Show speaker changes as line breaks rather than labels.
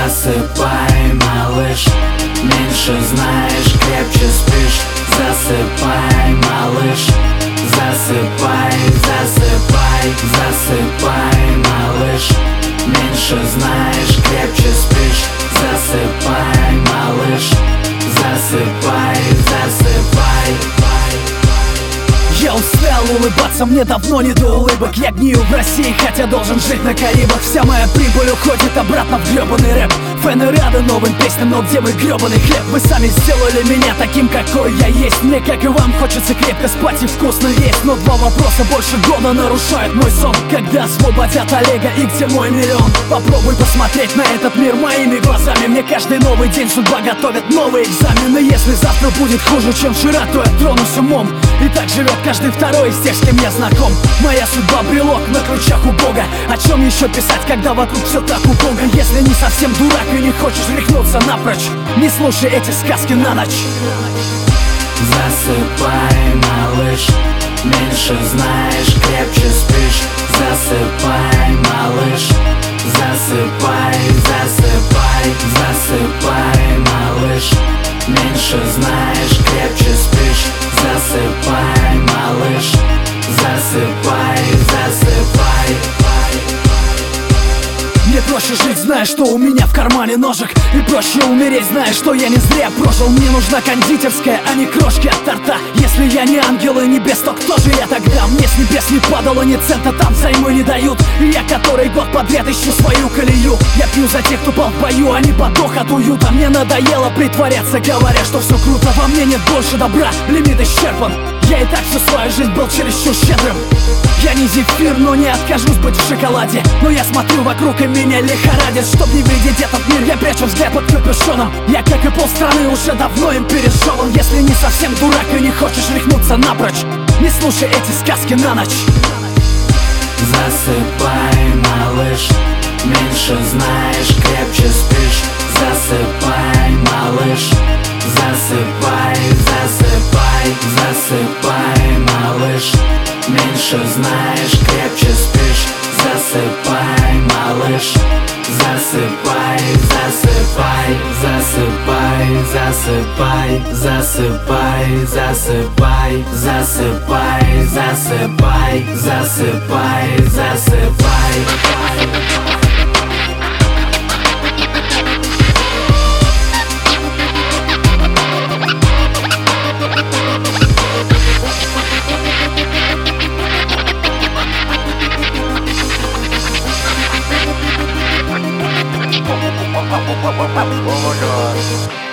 Засыпай, малыш, меньше знаешь, крепче спишь. Засыпай, малыш, засыпай, засыпай, засыпай, малыш, меньше знаешь, крепче спишь. Засыпай, малыш, засыпай, засыпай.
Я устал улыбаться, мне давно не до улыбок. Я гнию в России, хотя должен жить на Карибах. Вся моя прибыль уходит обратно в гребаный рэп. Фэны рады новым песням, но где мой гребаный хлеб? Вы сами сделали меня таким, какой я есть. Мне, как и вам, хочется крепко спать и вкусно есть. Но два вопроса больше года нарушают мой сон. Когда освободят Олега и где мой миллион? Попробуй посмотреть на этот мир моими глазами. Мне каждый новый день судьба готовит новые экзамены. Если завтра будет хуже, чем вчера, то я тронусь умом. И так живет каждый второй из тех, с кем я знаком. Моя судьба брелок на ключах у Бога. О чем еще писать, когда вокруг все так убого? Если не совсем дурак и не хочешь рехнуться напрочь, не слушай эти сказки на ночь.
Засыпай, малыш, меньше знаешь, крепче спишь. Засыпай, малыш, засыпай, засыпай, засыпай, малыш, меньше знаешь, крепче спишь. Засыпай, малыш, засыпай, засыпай.
Мне проще жить, зная, что у меня в кармане ножик. И проще умереть, зная, что я не зря прожил. Мне нужна кондитерская, а не крошки от торта. Если я не ангел и небес, то кто же я тогда? Мне с небес не падало ни цента, там займы не дают. И я который год подряд ищу свою колею. Я пью за тех, кто пал в бою, а не подох от уюта. Мне надоело притворяться, говоря, что все круто. Во мне нет больше добра, лимит исчерпан. Я и так всю свою жизнь был чересчур щедрым. Я не зефир, но не откажусь быть в шоколаде. Но я смотрю вокруг и меня лихорадит. Чтоб не видеть этот мир, я прячу взгляд под капюшоном. Я, как и полстраны, уже давно им перешел. Если не совсем дурак и не хочешь рехнуться напрочь, не слушай эти сказки на ночь.
Засыпай, малыш, меньше знаешь, крепче спишь. Засыпай, малыш, засыпай, засыпай, засыпай, малыш, меньше знаешь, крепче спишь. Засыпай, малыш, засыпай, засыпай, засыпай, засыпай, засыпай, засыпай, засыпай, засыпай, засыпай, засыпай.
Oh my god.